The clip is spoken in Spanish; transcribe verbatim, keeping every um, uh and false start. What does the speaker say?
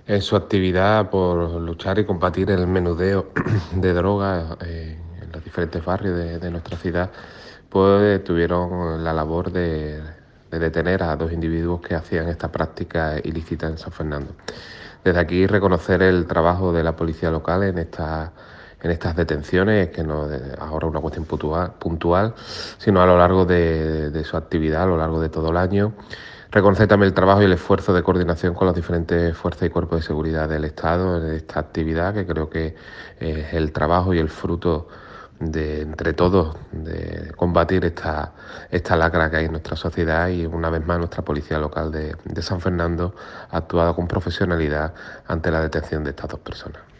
En su actividad por luchar y combatir el menudeo de drogas eh, en los diferentes barrios de, de nuestra ciudad, pues tuvieron la labor de, de detener a dos individuos que hacían esta práctica ilícita en San Fernando. Desde aquí reconocer el trabajo de la policía local en esta en estas detenciones, que no es ahora una cuestión puntual, puntual sino a lo largo de, de su actividad, a lo largo de todo el año. Reconocer también el trabajo y el esfuerzo de coordinación con las diferentes fuerzas y cuerpos de seguridad del Estado en esta actividad, que creo que es el trabajo y el fruto de entre todos de combatir esta, esta lacra que hay en nuestra sociedad, y una vez más nuestra policía local de, de San Fernando ha actuado con profesionalidad ante la detención de estas dos personas.